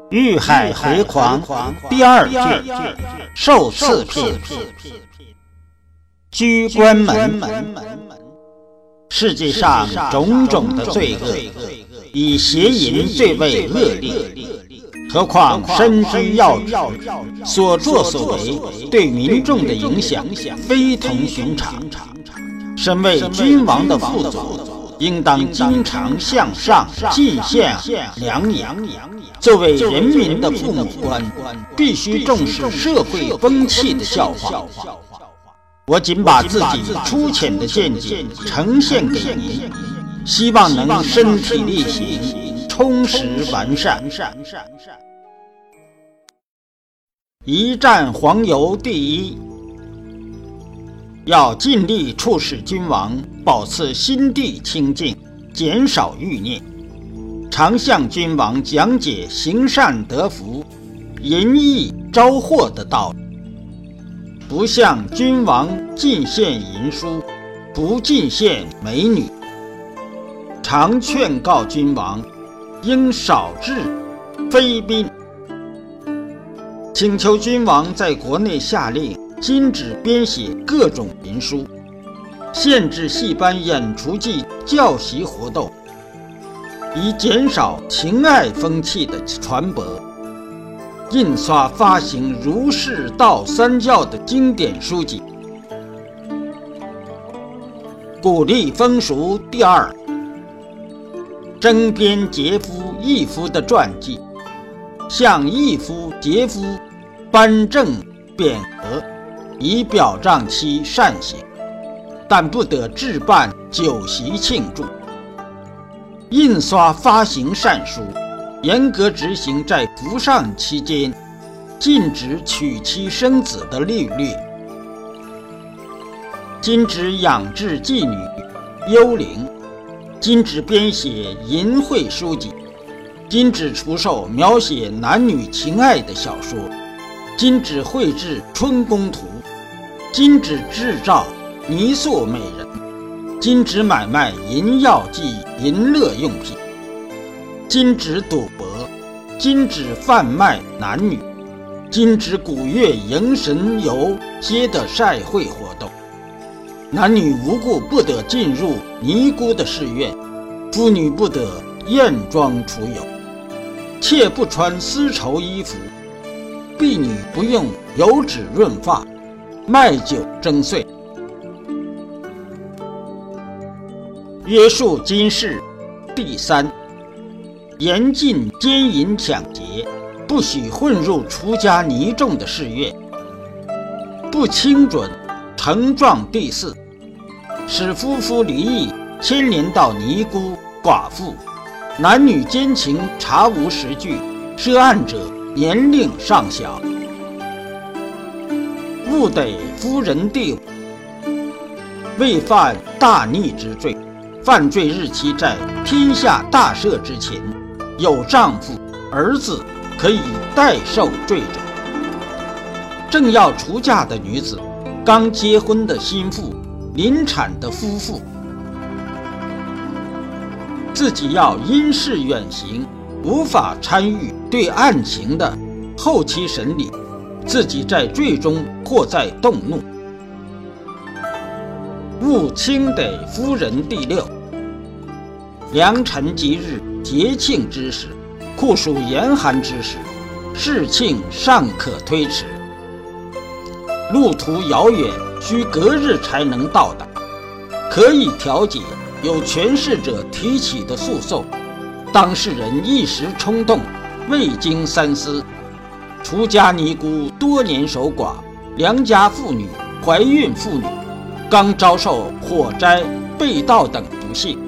欲海回狂第二卷受赐篇。居关门，世界上种种的罪恶，以邪淫最为恶劣，何况身居要职，所作所为对民众的影响非同寻常。身为君王的父祖，应当经常向上进献良言。作为人民的父母官，必须重视社会风气的教化。我仅把自己粗浅的见解呈现给您，希望能身体力行，充实完善。一战黄油第一，要尽力促使君王保持心地清净，减少欲念，常向君王讲解行善得福、仁义招祸的道理，不向君王进献淫书，不进献美女。常劝告君王应少治妃嫔，请求君王在国内下令禁止编写各种淫书，限制戏班演出季教习活动，以减少情爱风气的传播。印刷发行儒释道三教的经典书籍，鼓励风俗第二，征编杰夫义夫的传记，向义夫杰夫颁证匾额，以表彰其善行，但不得置办酒席庆祝。印刷发行善书，严格执行在服上期间禁止娶妻生子的律例，禁止养制妓女、幽灵，禁止编写淫秽书籍，禁止出售描写男女情爱的小说，禁止绘制春宫图，禁止制造泥塑美人，禁止买卖淫药及淫乐用品，禁止赌博，禁止贩卖男女，禁止古月迎神游街的赛会活动，男女无故不得进入尼姑的寺院，妇女不得艳妆出游，妾不穿丝绸衣服，婢女不用油脂润发，卖酒征税。约束金氏第三，严禁奸淫抢劫，不许混入出家尼众的寺院，不轻准承状第四，使夫妇离异牵连到尼姑寡妇，男女奸情查无实据，涉案者年龄尚小。勿得夫人第五，未犯大逆之罪，犯罪日期在天下大赦之前，有丈夫、儿子可以代受罪责。正要出嫁的女子，刚结婚的新妇，临产的夫妇，自己要因事远行，无法参与对案情的后期审理，自己在罪中或在动怒。勿轻得夫人第六，良辰吉日、节庆之时，酷暑严寒之时，事庆尚可推迟。路途遥远，需隔日才能到达，可以调解有权势者提起的诉讼，当事人一时冲动，未经三思。出家尼姑多年守寡，良家妇女、怀孕妇女刚遭受火灾、被盗等不幸。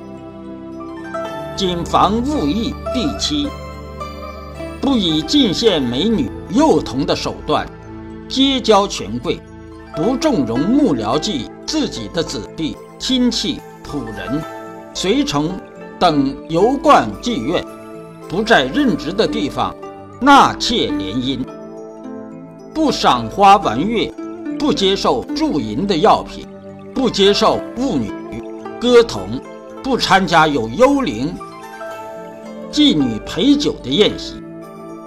谨防误议第七，不以进献美女、幼童的手段结交权贵，不纵容幕僚及自己的子弟、亲戚、仆人、随从等游逛妓院，不在任职的地方纳妾联姻，不赏花玩乐，不接受助淫的药品，不接受巫女、歌童，不参加有幽灵、妓女陪酒的宴席，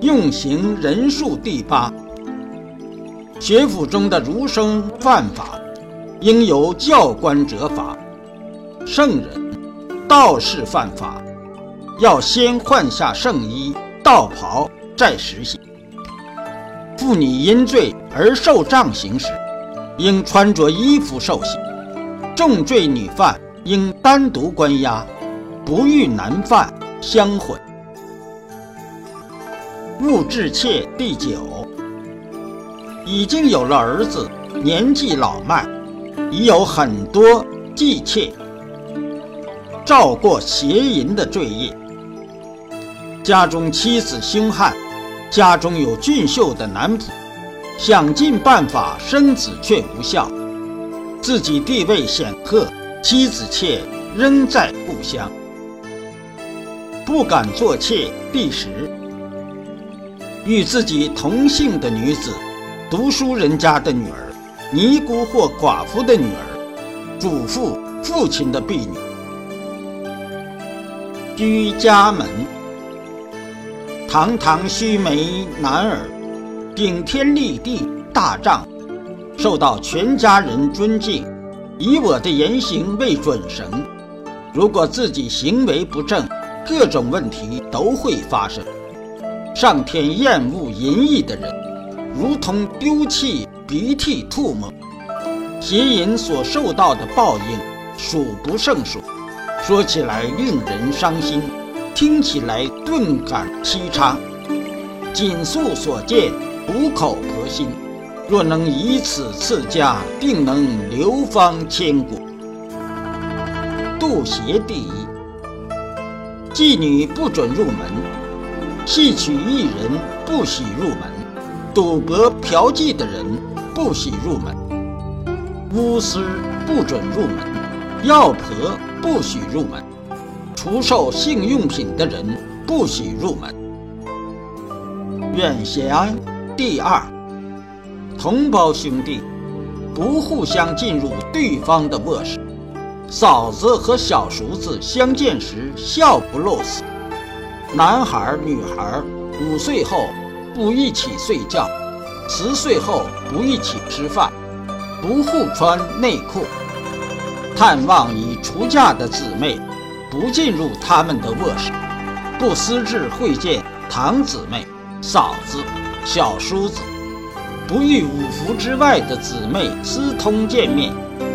用刑人数第8。学府中的儒生犯法，应由教官责罚；圣人、道士犯法，要先换下圣衣、道袍，再实行。妇女因罪而受杖刑时，应穿着衣服受刑；重罪女犯应单独关押，不与男犯相混。勿治妾第9。已经有了儿子，年纪老迈，已有很多妓妾，照过邪淫的罪业。家中妻子凶悍，家中有俊秀的男仆，想尽办法生子却无效，自己地位显赫，妻子妾仍在故乡。不敢做妾第10。与自己同姓的女子，读书人家的女儿，尼姑或寡妇的女儿，祖父、父亲的婢女。居家门，堂堂须眉男儿，顶天立地大丈夫，受到全家人尊敬，以我的言行为准绳。如果自己行为不正，各种问题都会发生。上天厌恶淫逸的人，如同丢弃鼻涕唾沫。邪淫所受到的报应数不胜数，说起来令人伤心，听起来顿感凄怆。谨诉所见，苦口婆心，若能以此赐家，定能流芳千古。妒邪第1。妓女不准入门，戏曲艺人不许入门，赌博嫖妓的人不许入门，巫师不准入门，药婆不许入门，出售性用品的人不许入门。远祥第2。同胞兄弟不互相进入对方的卧室，嫂子和小叔子相见时笑不露齿。男孩女孩5岁后不一起睡觉，10岁后不一起吃饭，不互穿内裤。探望已出嫁的姊妹，不进入他们的卧室，不私自会见堂姊妹、嫂子、小叔子，不与5服之外的姊妹私通见面。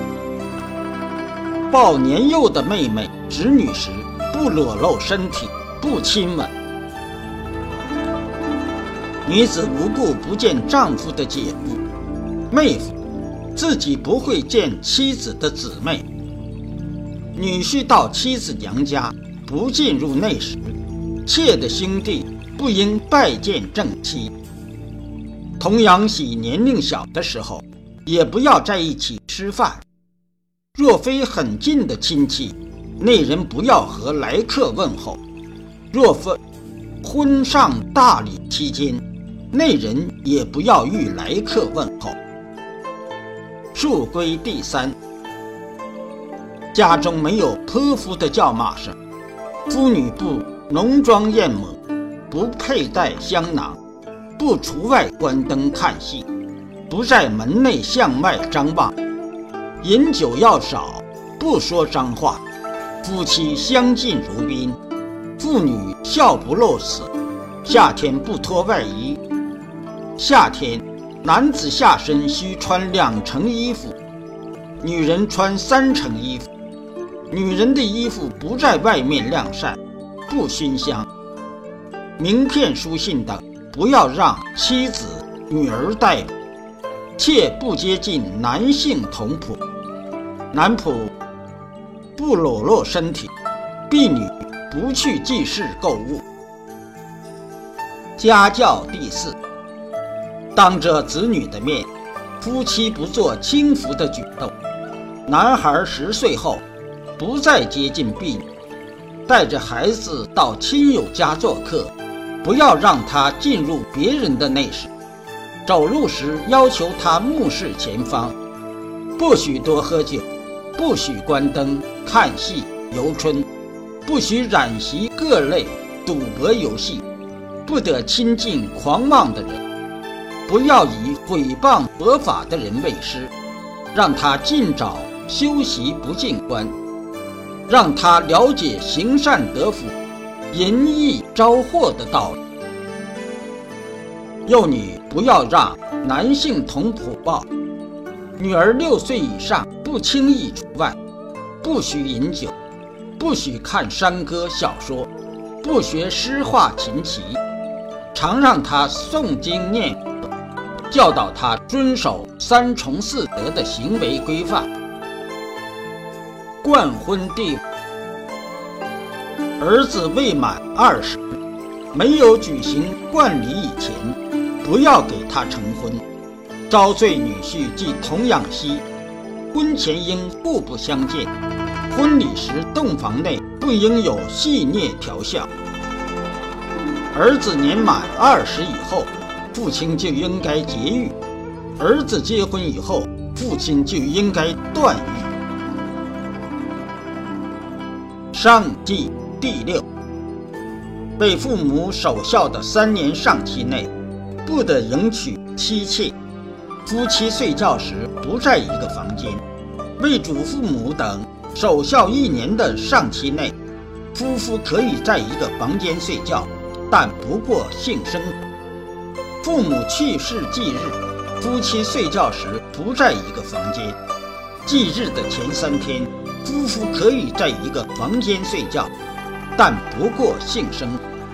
抱年幼的妹妹、侄女时，不裸露身体，不亲吻。女子无故不见丈夫的姐夫、妹夫，自己不会见妻子的姊妹。女婿到妻子娘家，不进入内室，妾的兄弟不应拜见正妻。童养媳年龄小的时候，也不要在一起吃饭。若非很近的亲戚，内人不要和来客问候；若非婚丧大礼期间，内人也不要与来客问候。数规第3。家中没有泼妇的叫骂声，妇女不浓妆艳抹，不佩戴香囊，不出外关灯看戏，不在门内向外张望。饮酒要少，不说脏话，夫妻相敬如宾，妇女笑不露齿，夏天不脱外衣。夏天男子下身需穿2层衣服，女人穿3层衣服。女人的衣服不在外面晾晒，不熏香。名片书信等不要让妻子、女儿带，妾不接近男性同仆，男仆不裸露身体，婢女不去祭祀购物。家教第4。当着子女的面，夫妻不做轻浮的举动。男孩10岁后不再接近婢女，带着孩子到亲友家做客，不要让他进入别人的内室。走路时要求他目视前方，不许多喝酒，不许关灯看戏游春，不许染习各类赌博游戏， 不得亲近狂妄的人，不要以毁谤佛法的人为师，让他尽早修习不净观，让他了解行善得福、淫逸招祸的道理。幼女不要让男性同普报，女儿6岁以上不轻易除外，不许饮酒，不许看山歌小说，不学诗画琴棋，常让她诵经念佛，教导她遵守3从4德的行为规范。冠婚第5，儿子未满20，没有举行冠礼以前，不要给他成婚。招赘女婿即童养媳，婚前应互不相见，婚礼时洞房内不应有戏谑调笑。儿子年满20以后，父亲就应该节育；儿子结婚以后，父亲就应该断育。上记第6，被父母守孝的3年上期内，不得迎娶妻妾。夫妻睡觉时不在一个房间。为祖父母等守孝1年的上期内，夫妇可以在一个房间睡觉，但不过性生活。父母去世忌日，夫妻睡觉时不在一个房间。忌日的前3天，夫妇可以在一个房间睡觉，但不过性生活。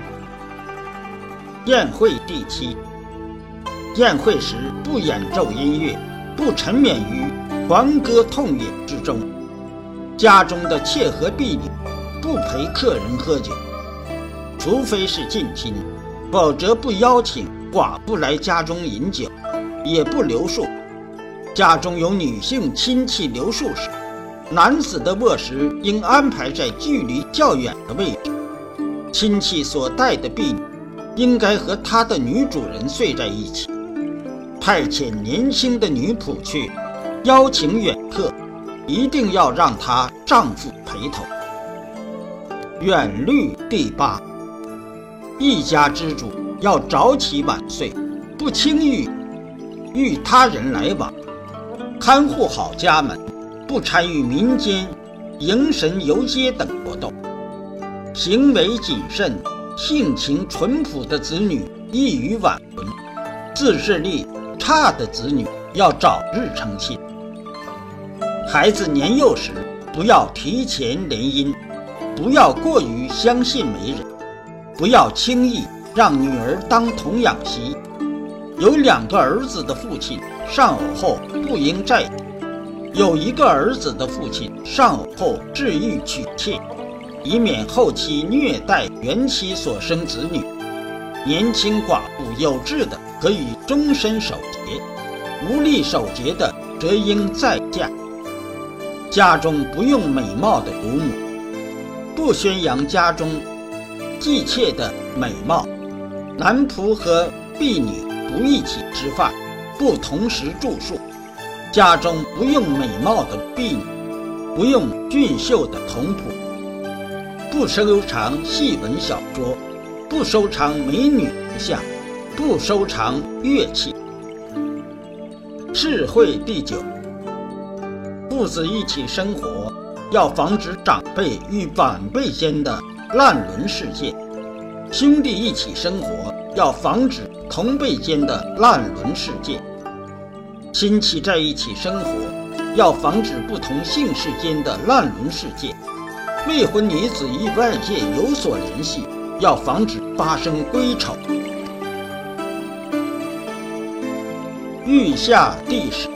宴会第7，宴会时不演奏音乐，不沉湎于狂歌痛饮之中。家中的妾和婢女不陪客人喝酒，除非是近亲，否则不邀请寡妇来家中饮酒，也不留宿。家中有女性亲戚留宿时，男子的卧室应安排在距离较远的位置。亲戚所带的婢女应该和他的女主人睡在一起。派遣年轻的女仆去邀请远客，一定要让她丈夫陪同。远虑第8，一家之主要早起晚睡，不轻易与他人来往，看护好家门，不参与民间迎神游街等活动。行为谨慎、性情淳朴的子女易于晚婚，自制力差的子女要早日成亲。孩子年幼时不要提前联姻，不要过于相信媒人，不要轻易让女儿当童养媳。有2个儿子的父亲丧偶后不应再娶，有1个儿子的父亲丧偶后自欲娶妾，以免后期虐待原妻所生子女。年轻寡妇有志的可以终身守节，无力守节的则应再嫁。家中不用美貌的乳母，不宣扬家中姬妾的美貌。男仆和婢女不一起吃饭，不同时住宿。家中不用美貌的婢女，不用俊秀的童仆，不收藏戏文小说，不收藏美女图像，不收藏乐器。智慧第9，父子一起生活，要防止长辈与晚辈间的乱伦事件；兄弟一起生活，要防止同辈间的乱伦事件；亲戚在一起生活，要防止不同姓氏间的乱伦事件；未婚女子与外界有所联系，要防止发生闺丑。欲下第10，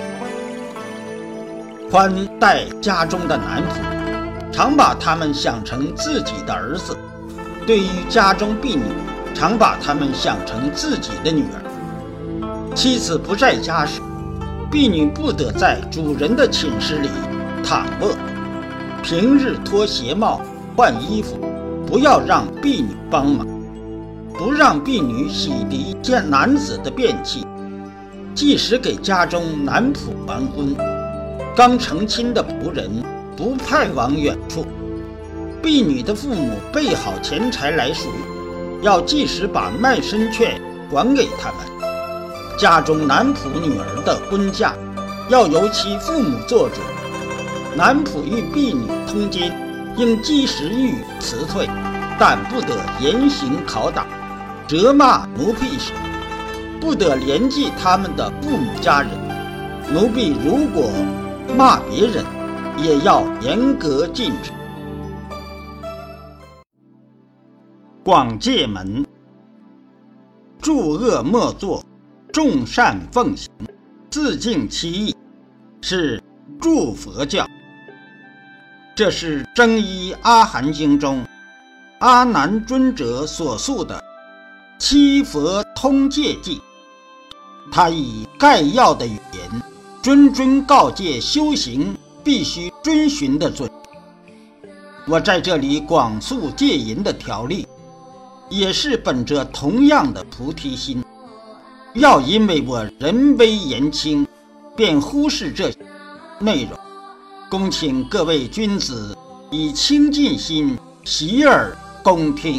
宽待家中的男仆，常把他们想成自己的儿子；对于家中婢女，常把他们想成自己的女儿。妻子不在家时，婢女不得在主人的寝室里躺卧。平日脱鞋帽、换衣服，不要让婢女帮忙，不让婢女洗涤见男子的便器。即使给家中男仆完婚，刚成亲的仆人不派往远处。婢女的父母备好钱财来赎， 要即时把卖身券还给他们。家中男仆女儿的婚嫁，要由其父母做主。男仆与婢女通奸，应即时予以辞退，但不得严刑拷打，责骂奴婢时，不得连记他们的父母家人。奴婢如果骂别人，也要严格禁止。广戒门：诸恶莫作，众善奉行，自净其意，是诸佛教。这是真一阿含经中阿难尊者所述的七佛通戒记。他以概要的语言，谆谆告诫修行必须遵循的准则。我在这里广述戒淫的条例，也是本着同样的菩提心。要因为我人微言轻，便忽视这些内容，恭请各位君子以清净心洗耳恭听。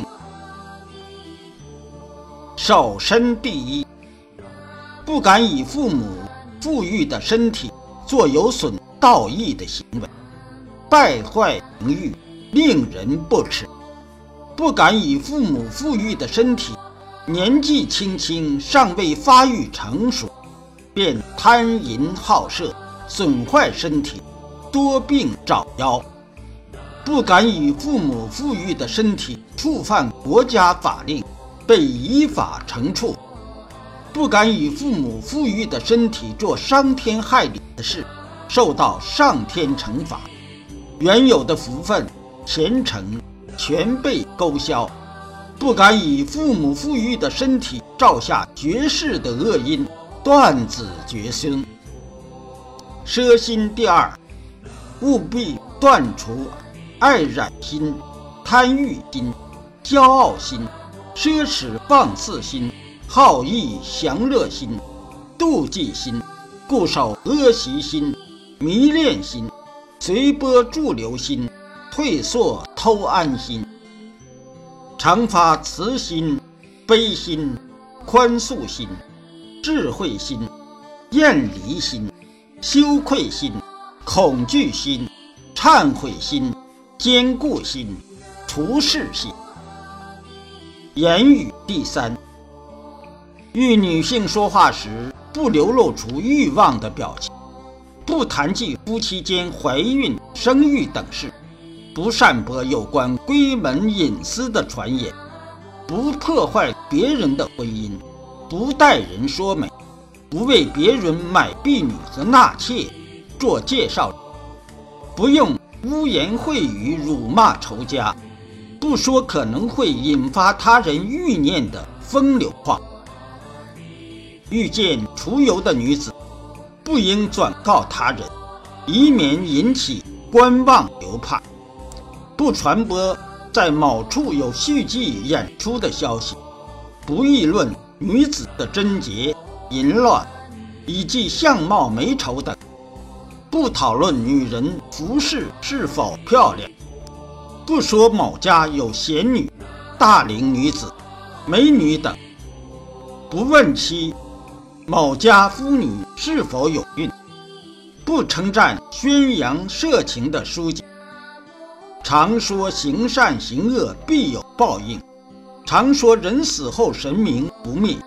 守身第一，不敢以父母富裕的身体做有损道义的行为，败坏名誉，令人不齿。不敢以父母富裕的身体，年纪轻轻尚未发育成熟，便贪淫好色，损坏身体，多病早夭。不敢以父母富裕的身体触犯国家法令，被依法惩处。不敢以父母富裕的身体做伤天害理的事，受到上天惩罚，原有的福分前程全被勾销。不敢以父母富裕的身体造下绝世的恶因，断子绝孙。奢心第二，务必断除爱染心、贪欲心、骄傲心、奢侈放肆心、好逸享乐心、妒忌心、固守恶习心、迷恋心、随波逐流心、退缩偷安心。常发慈心、悲心、宽恕心、智慧心、厌离心、羞愧心、恐惧心、忏悔心、坚固心、除世心。言语第三，与女性说话时，不流露出欲望的表情，不谈及夫妻间怀孕、生育等事，不散播有关闺门隐私的传言，不破坏别人的婚姻，不待人说媒，不为别人买婢女和纳妾做介绍人，不用污言秽语辱骂仇家，不说可能会引发他人欲念的风流话。遇见出游的女子，不应转告他人，以免引起观望流派。不传播在某处有戏剧演出的消息，不议论女子的贞洁、淫乱以及相貌美丑等，不讨论女人服饰是否漂亮，不说某家有贤女、大龄女子、美女等，不问其某家妇女是否有孕，不称赞宣扬色情的书籍。常说行善行恶必有报应，常说人死后神明不灭。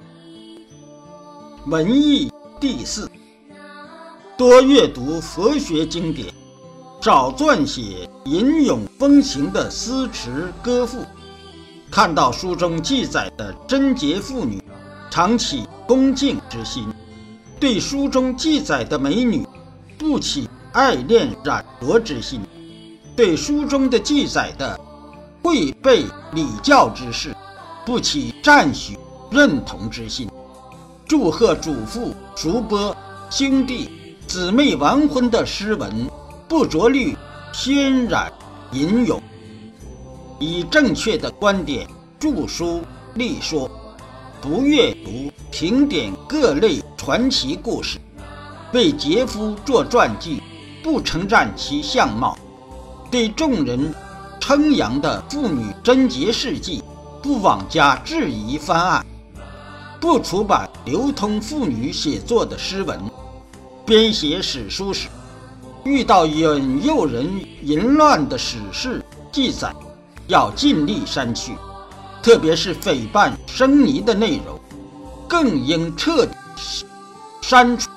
文艺第四，多阅读佛学经典，少撰写吟咏风情的诗词歌赋。看到书中记载的贞洁妇女，常起恭敬之心；对书中记载的美女，不起爱恋染着之心；对书中的记载的会备礼教之事，不起赞许认同之心。祝贺祖父、叔伯、兄弟、姊妹完婚的诗文，不着律渲染吟咏，以正确的观点著书立说，不阅读评点各类传奇故事，为杰夫做传记，不称赞其相貌，对众人称扬的妇女贞洁事迹不往家质疑翻案，不出版流通妇女写作的诗文。编写史书时，遇到引诱人淫乱的史事记载，要尽力删去，特别是诽谤生尼的内容，更应彻底删除。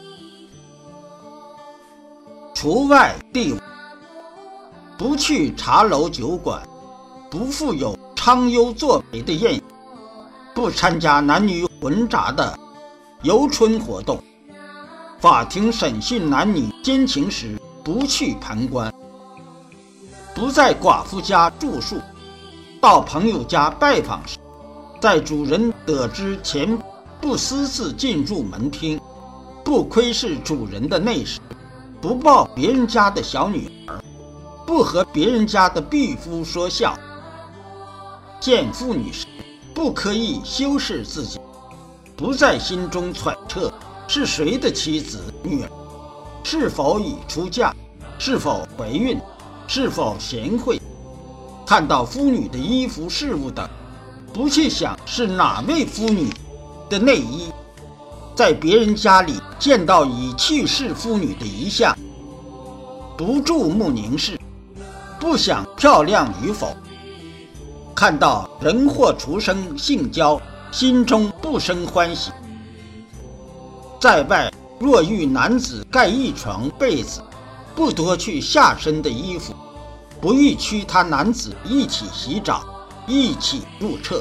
除外第5，不去茶楼酒馆，不附有昌优作媒的宴饮，不参加男女混杂的游春活动，法庭审讯男女奸情时不去旁观，不在寡妇家住宿，到朋友家拜访时，在主人得知前不私自进入门厅，不窥视主人的内室，不抱别人家的小女儿，不和别人家的婢夫说笑。见妇女时，不刻意修饰自己，不在心中揣测是谁的妻子女儿，是否已出嫁，是否怀孕，是否贤惠。看到妇女的衣服饰物等，不去想是哪位妇女的内衣。在别人家里见到已去世妇女的遗像，不注目凝视，不想漂亮与否。看到人或畜生性交，心中不生欢喜。在外若遇男子盖一床被子，不脱去下身的衣服，不欲驱他男子一起洗澡，一起入厕。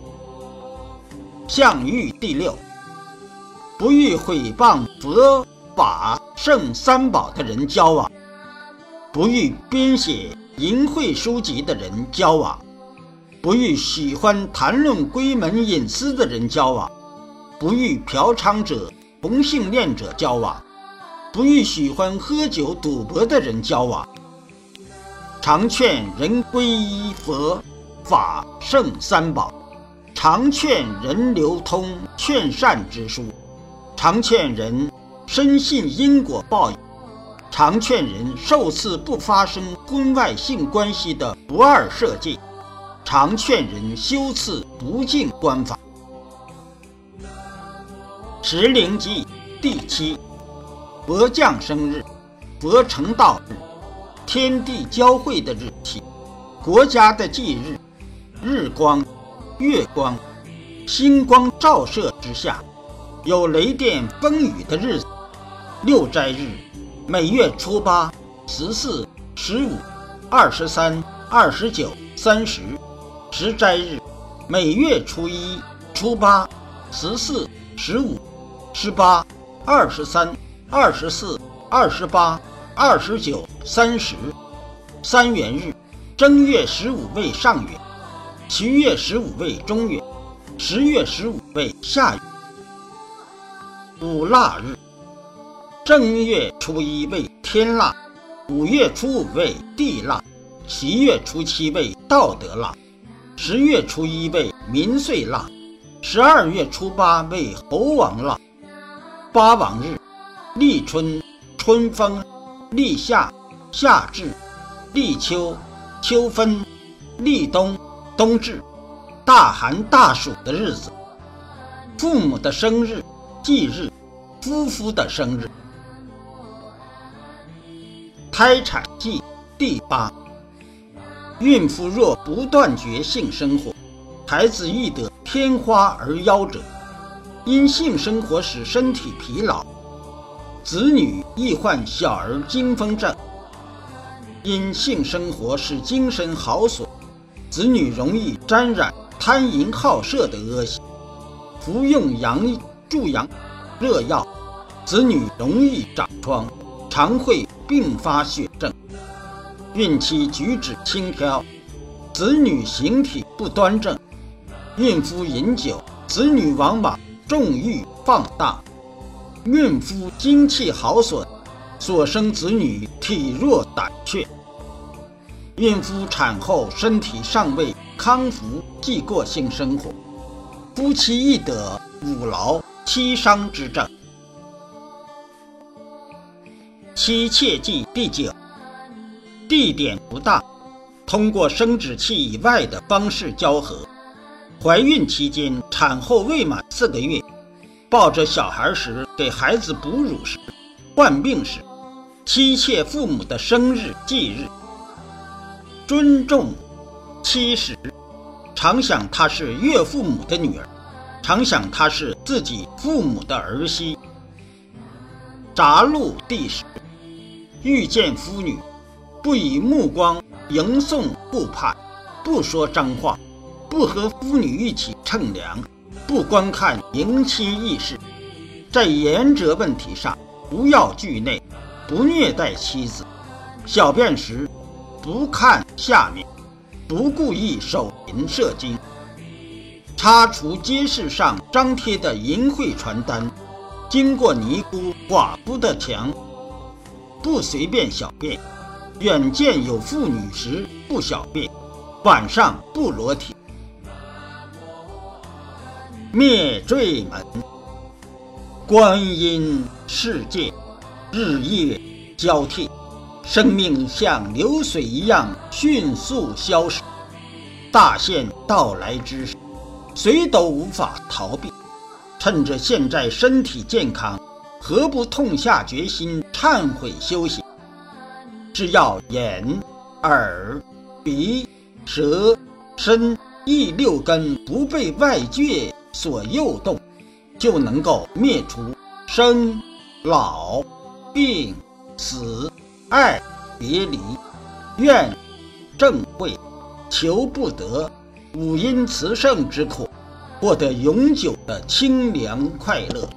相谕第6，不欲毁谤佛法圣三宝的人交往，不欲编写淫秽书籍的人交往，不欲喜欢谈论闺门隐私的人交往，不欲嫖娼者、同性恋者交往，不欲喜欢喝酒赌博的人交往。常劝人皈依佛法圣三宝，常劝人流通劝善之书，常劝人深信因果报应，常劝人受赐不发生婚外性关系的不二社稷，常劝人修赐不净官法。时灵纪第7，佛降生日、佛成道日、天地交汇的日期、国家的忌日、日光、月光、星光照射之下，有雷电风雨的日子。6斋日，每月初8、14、15、23、29、30。10斋日，每月初1、初8、14、15、18、23、24、28、29、30。3元日，正月15为上元，7月15为中元，10月15为下元。5腊日，正月初1为天腊，5月初5为地腊，7月初7为道德腊，10月初1为民岁腊，12月初8为猴王腊。8王日，立春、春分、立夏、夏至、立秋、秋分、立冬、冬至。大寒大暑的日子，父母的生日、忌日，夫妇的生日。胎产季第8，孕妇若不断绝性生活，孩子易得天花而夭折，因性生活使身体疲劳，子女易患小儿惊风症。因性生活使精神耗损，子女容易沾染贪淫好色的恶习，服用助阳热药，子女容易长疮，常会并发血症。孕期举止轻佻，子女形体不端正，孕妇饮酒，子女往往纵欲放大。孕妇精气耗损，所生子女体弱胆怯。孕妇产后身体尚未康复即过性生活，夫妻易得五劳七伤之症。妻妾记第9，地点不大，通过生殖器以外的方式交合， 怀孕期间产后未满4个月，抱着小孩时给孩子哺乳时，患病时，妻妾父母的生日忌日，尊重妻时，常想她是岳父母的女儿，常想她是自己父母的儿媳。札录第10，遇见夫女，不以目光迎送顾盼，不说脏话，不和夫女一起乘凉，不观看迎亲议事。在颜值问题上，不要惧内，不虐待妻子。小便时不看下面，不故意手淫射精。擦除街市上张贴的淫秽传单，经过尼姑寡妇的墙，不随便小便。远见有妇女时不小便，晚上不裸体。灭罪门，观音世界日夜交替，生命像流水一样迅速消失。大限到来之时，谁都无法逃避。趁着现在身体健康，何不痛下决心忏悔修行？只要眼、耳、鼻、舌、身、意6根不被外界所诱动，就能够灭除生、老、病、死、爱、别离、怨、憎恚、求不得、五阴炽盛之苦，获得永久的清凉快乐。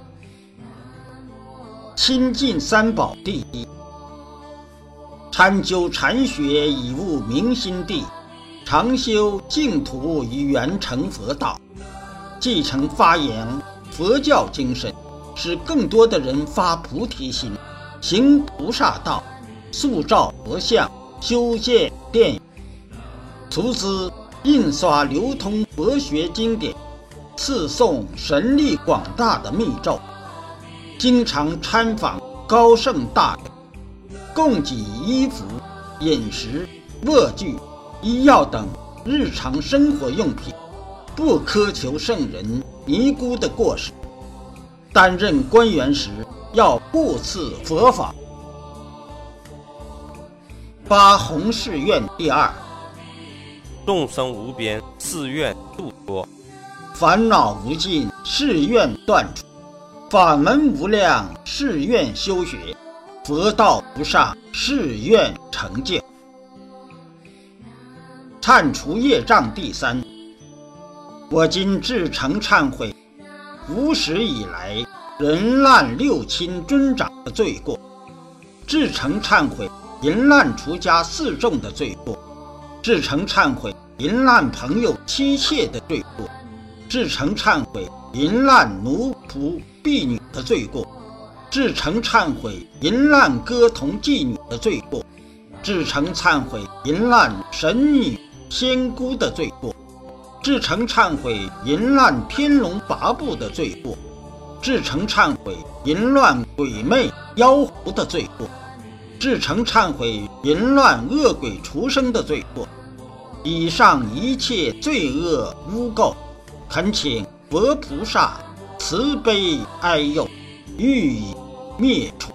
亲近三宝第1，参究禅学以悟明心地，常修净土以圆成佛道。继承发扬佛教精神，使更多的人发菩提心，行菩萨道，塑造佛像，修建殿宇。出资印刷流通佛学经典，赐送神力广大的密咒，经常参访高僧大德，供给衣服、饮食、卧具、医药等日常生活用品，不苛求圣人尼姑的过失。担任官员时要护赐佛法。发弘誓愿第2， 众生无边，誓愿度脱； 烦恼无尽，誓愿断除；法门无量，誓愿修学；佛道无上，誓愿成就。忏除业障第3，我今至诚忏悔无始以来淫滥六亲尊长的罪过，至诚忏悔淫滥出家4众的罪过，至诚忏悔淫滥朋友妻妾的罪过，至诚忏悔淫滥奴仆婢女的罪过，至诚忏悔淫滥歌童妓女的罪过，至诚忏悔淫滥神女仙姑的罪过，至诚忏悔淫滥天龙八部的罪过，至诚忏悔淫乱鬼魅妖狐的罪过，至诚忏悔淫乱恶鬼畜生的罪过。以上一切罪恶污垢，恳请佛菩萨慈悲哀佑，予以灭除。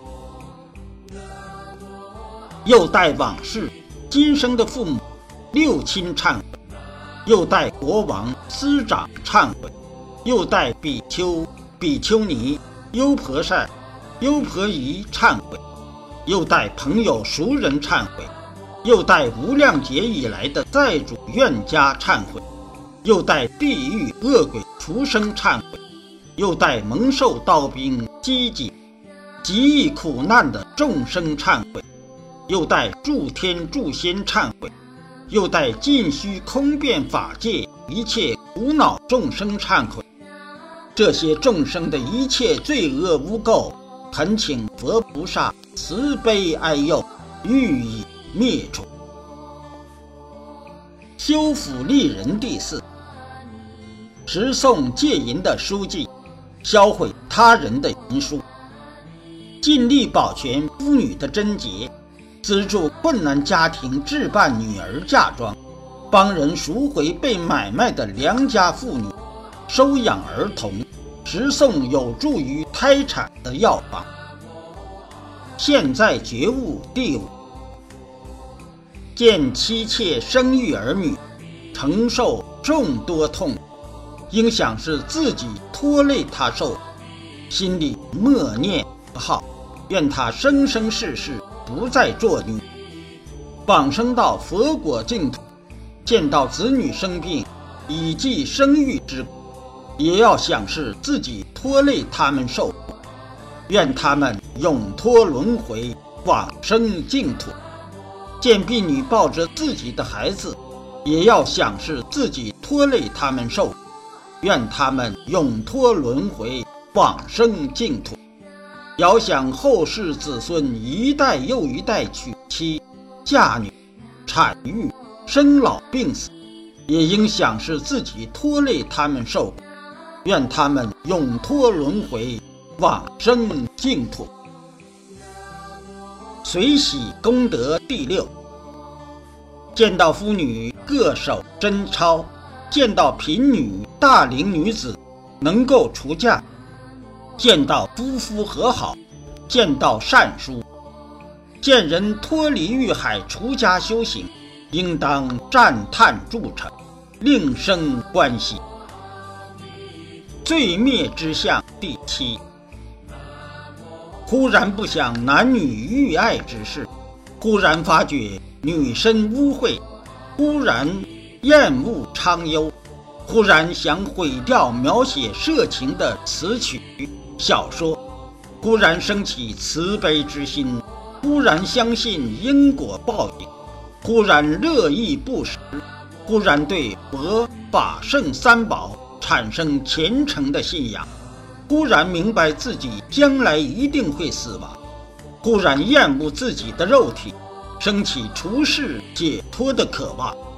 又代往世今生的父母六亲忏悔，又代国王司长忏悔，又代比丘比丘尼优婆塞优婆夷忏悔，又代朋友熟人忏悔，又代无量劫以来的债主怨家忏悔，又代地狱恶鬼畜生忏悔，又代蒙受刀兵饥馑极易苦难的众生忏悔，又代诸天诸仙忏悔，又代尽虚空遍法界一切苦恼众生忏悔。这些众生的一切罪恶污垢，恳请佛菩萨慈悲哀佑，予以灭除。修福利人第4，持诵戒淫的书籍，销毁他人的淫书，尽力保全妇女的贞洁，资助困难家庭置办女儿嫁妆， 帮人赎回被买卖的良家妇女，收养儿童，食送有助于胎产的药方。现在觉悟第5，见妻妾生育儿女，承受众多痛苦，应想是自己拖累他受，心里默念好，愿他生生世世不再作女。往生到佛国净土，见到子女生病，以济生育之苦，也要想是自己拖累他们受苦，愿他们永脱轮回，往生净土。见婢女抱着自己的孩子，也要想是自己拖累他们受苦，愿他们永脱轮回，往生净土。遥想后世子孙一代又一代娶妻嫁女，产育生老病死，也应想是自己拖累他们受苦，愿他们永脱轮回，往生净土。随喜功德第6，见到夫女各守贞操，见到贫女大龄女子能够出嫁，见到夫妇和好，见到善书，见人脱离欲海出家修行，应当赞叹祝成，令生欢喜。罪灭之相第7，忽然不想男女欲爱之事，忽然发觉女身污秽，忽然厌恶昌幽，忽然想毁掉描写色情的词曲小说，忽然升起慈悲之心，忽然相信因果报应，忽然乐意布施，忽然对佛法圣三宝产生虔诚的信仰，忽然明白自己将来一定会死亡，忽然厌恶自己的肉体，升起除世解脱的渴望。